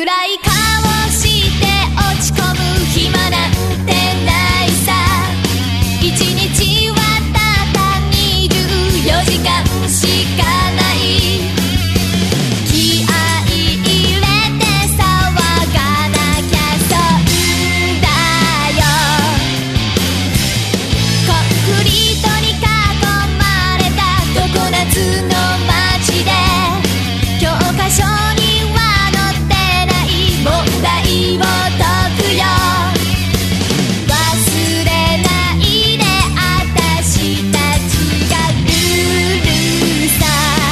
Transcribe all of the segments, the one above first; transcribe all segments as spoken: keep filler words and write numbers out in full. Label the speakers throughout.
Speaker 1: 暗い顔して落ち込む暇なんてないさ。一日はたったにじゅうよじかんしかない。気合い入れて騒がなきゃ損だよ。コンクリートに囲まれた常夏の街で教科書には載ってない問題を解くよ。忘れないで私たちがルールさ。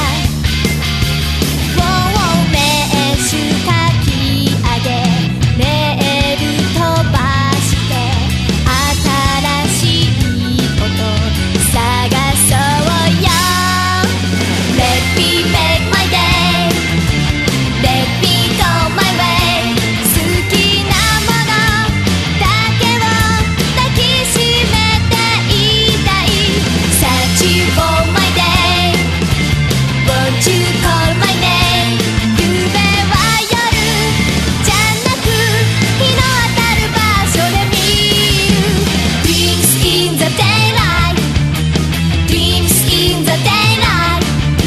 Speaker 1: もう名刺書き上げメール飛ばして新しいこと探そうよ。 Let me make my day Let me go my way 好きなものだけを抱きしめていたい。 Searching for my day Won't you call my name 夢は夜じゃなく日の当たる場所で見る。 Dreams in the daylight Dreams in the daylight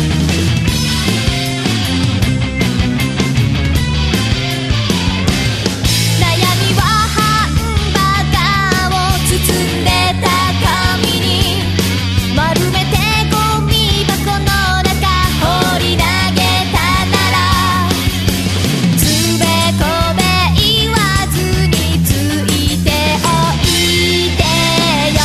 Speaker 1: 悩みはハンバーガーを包んでた紙に丸めてゴミ箱の中放り投げたなら、つべこべ言わずについておいてよ。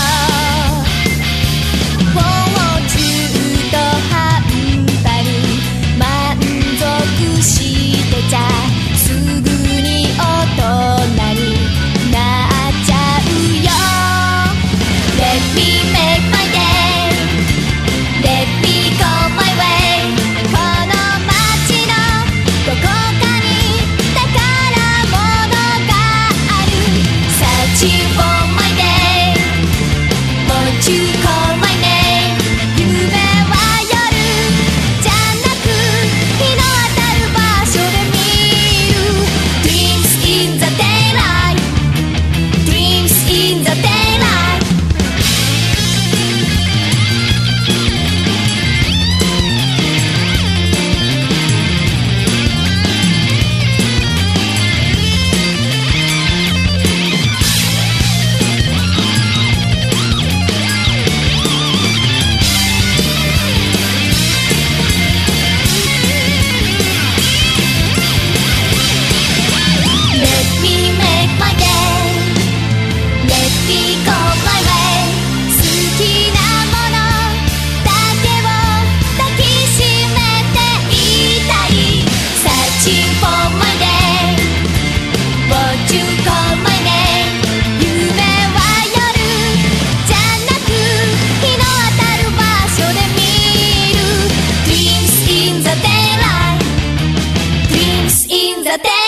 Speaker 1: もう中途半端に満足してちゃすぐに大人になっちゃうよ。 Let me make my day Let me go my way この街のどこかに宝物がある。 Searching for my day Won't you call my name 夢は夜じゃなく日の当たる場所で見る。 Dreams in the daylight Dreams in the daylight だって